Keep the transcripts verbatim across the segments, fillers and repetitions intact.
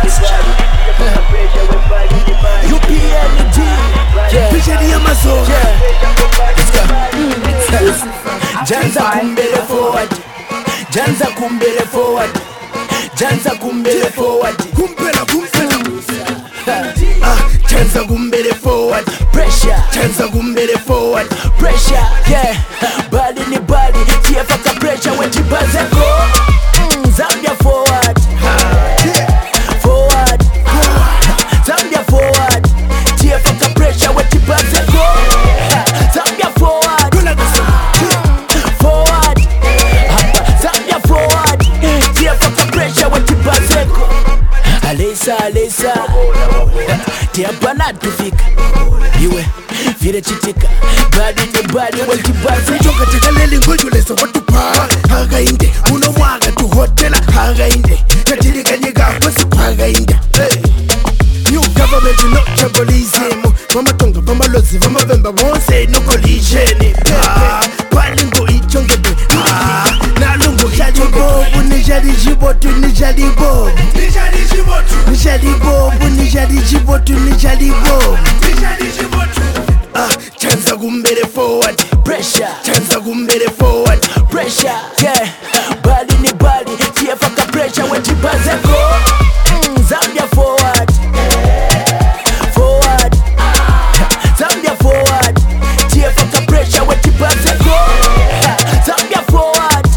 U P N D, yeah. Picture the Amazon, yeah. Let's go. Janza kumbele forward, Janza kumbele forward, Janza kumbele forward, kumbela kumbela. Ah, Janza kumbele forward, pressure. Janza kumbele forward, pressure, yeah. Body ni body, tifa ka pressure wechi bazeko. Zambia forward, forward, Zambia forward, tifa ka pressure wechi bazeko. Zambia forward, forward, Zambia forward, tifa ka pressure wechi bazeko. Alesa alesa, tiapa na tufika, iwe vile chitika, badi ni badi wechi bazeko. Choka chakaleli ngojulesa watu pa haga inde uno mwaga tu hotela haga inde katilika nyega kwasi haga inde. New government no chabolism mama tonga mama lozi mama vemba wonse no collision. Palingo ichongede nalungu jalibobu nijali jibotu nijali bobu nijali bobu nijali jibotu nijali bobu. Ah, Janza kumbele forward, Pressure, Janza kumbele forward, pressure, yeah. Body ni body, tifa ka pressure wechi bazeko. Zambia forward, forward, Zambia forward, tifa ka pressure wechi bazeko. Zambia forward,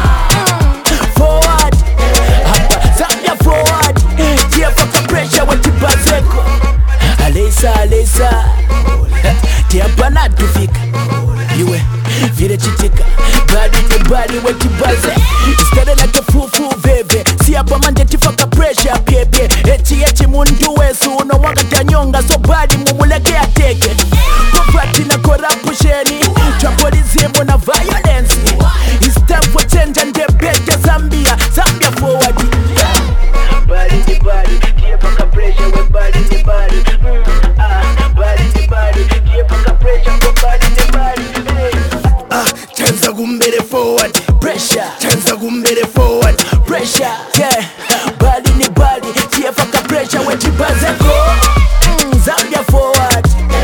forward, Zambia forward, tifa ka pressure wechi bazeko. Alesa alesa, tiapa na tufika, iwe vile chitika, badi ni badi wechi baze. Stare na kefufu veve, siapa manje tifaka pressure pepe. Echi echi mundu wesu, uno wanga tanyonga so badi mumuleke ateke. Poverty na corruption, tribalism na violence. It's time for change and the better Zambia, Zambia forward. Badi ni badi, tiapa pressure we badi ni badi. Ah, badi ni badi, tiapa pressure we badi ni badi. ah, Janza kumbele forward, Pressure, Janza kumbele forward, pressure, yeah. Body ni body, tifa ka pressure wechi bazeko. Zambia forward,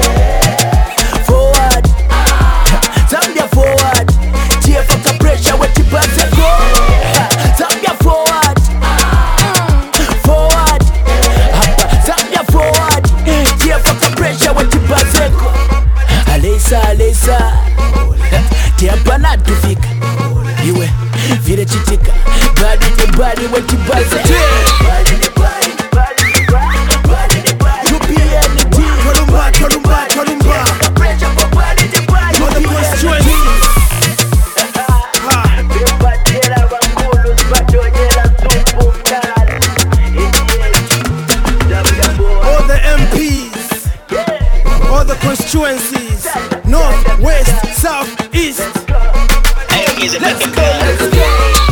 forward, Zambia forward, tifa ka pressure wechi bazeko. Zambia forward, forward, Zambia forward, tifa ka pressure wechi bazeko. Alesa alesa, tiapa na tufika, iwe vile chitika, badi ni badi wechi baze. Badi ni badi, badi ni badi, badi ni badi. U P N D, Tolumba, Tolumba, Tolumba. pressure for badi ni badi. For the constituency. Bebatera bakulu batonyera sumbu mdala. All the M Ps, all the constituencies, north, west, south, east. Let's go, let's go.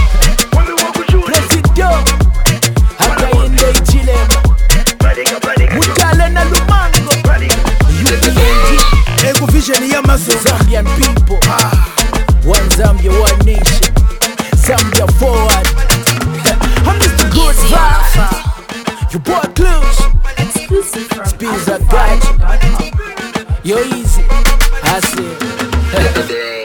Presido, akaende ichilema. Mutale na Lumango. U P N D, Ego vision ya Amazon. Zambian people. One Zambia, one nation. Zambia forward. I'm Mister Good Vibe. Your boy Clues. Exclusive from Spins are got you. You're easy. I said.